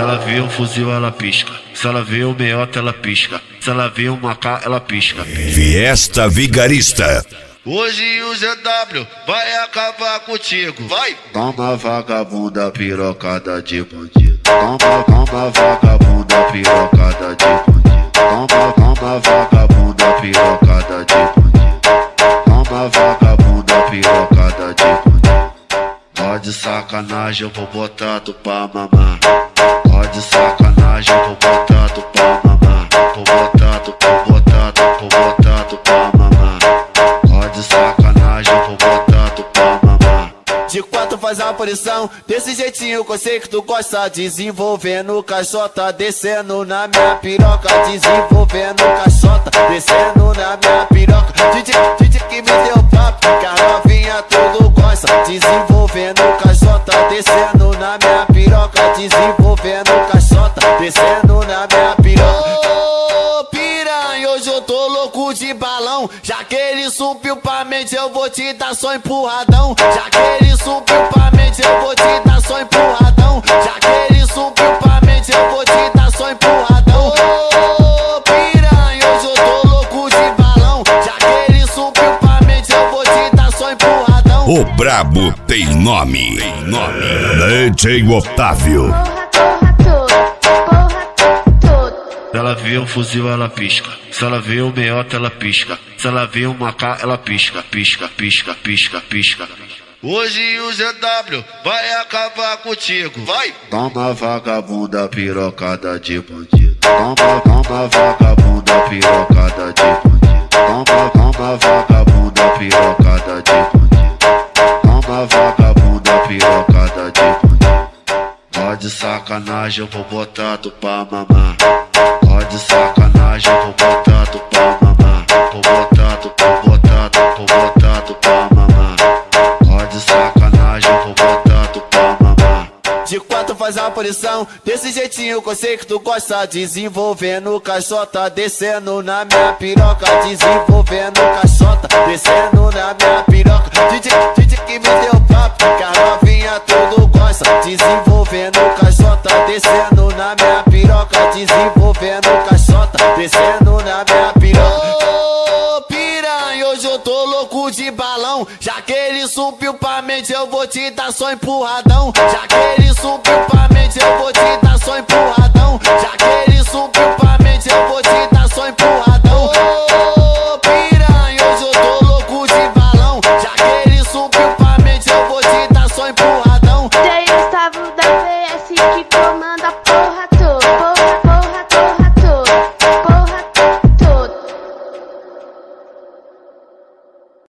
Ela vê um fuzil, ela pisca. Se ela vê um meiota, ela pisca. Se ela vê um macá, ela pisca. Fiesta Vigarista. Hoje o ZW vai acabar contigo. Vai! Toma vagabunda pirocada de bandido. Toma vagabunda pirocada de bandido. Toma vagabunda pirocada de bandido. Toma vagabunda pirocada de bandido. Pode sacanagem, eu vou botar tu pra mamar. Pode sacanagem, eu vou botar tu pra mamar. Vou botar tu pra mamar. Pode sacanagem, eu vou botar tu pra mamar. De quatro faz a posição, desse jeitinho que eu sei que tu gosta. Desenvolvendo caixota, descendo na minha piroca. Desenvolvendo caixota, descendo na minha piroca. DJ que me deu papo, que a novinha tudo gosta. Desenvolvendo caixota, descendo na minha piroca. Desenvolvendo caixota, descendo na minha piroca. Ô piranha, hoje eu tô louco de balão. Já que ele subiu pra mente, eu vou te dar só empurradão. Já que ele subiu pra mente, eu vou te dar só empurradão. Já que ele subiu pra mente, eu vou te dar só empurradão. Ô piranha, hoje eu tô louco de balão. Já que ele subiu pra mente, eu vou te dar só empurradão. O brabo tem nome. DJ Otávio. Se ela vê um fuzil, ela pisca. Se ela vê um meiota, ela pisca. Se ela vê um macá, ela pisca. Hoje o ZW vai acabar contigo. Vai! Toma vagabunda pirocada de bandido. Toma vagabunda pirocada de bandido. Toma vagabunda pirocada de bandido. Toma vagabunda pirocada de bandido. Pode sacanagem, eu vou botar tu pra mamar. Pode sacanagem, eu vou botar tu pra mamar. Vou botar tu pra mamar. Pode sacanagem, eu vou botar tu pra mamar. De quatro faz a posição, desse jeitinho que eu sei que tu gosta. Desenvolvendo caixota, descendo na minha piroca. Desenvolvendo caixota, descendo na minha piroca. DJ que me deu papo, que a novinha tudo gosta. Desenvolvendo caixota, descendo na minha piroca. Desenvolvendo caixota, descendo na minha piroca. Ô piranha, hoje eu tô louco de balão. Já que ele subiu pra mente, eu vou te dar só empurradão. Já que ele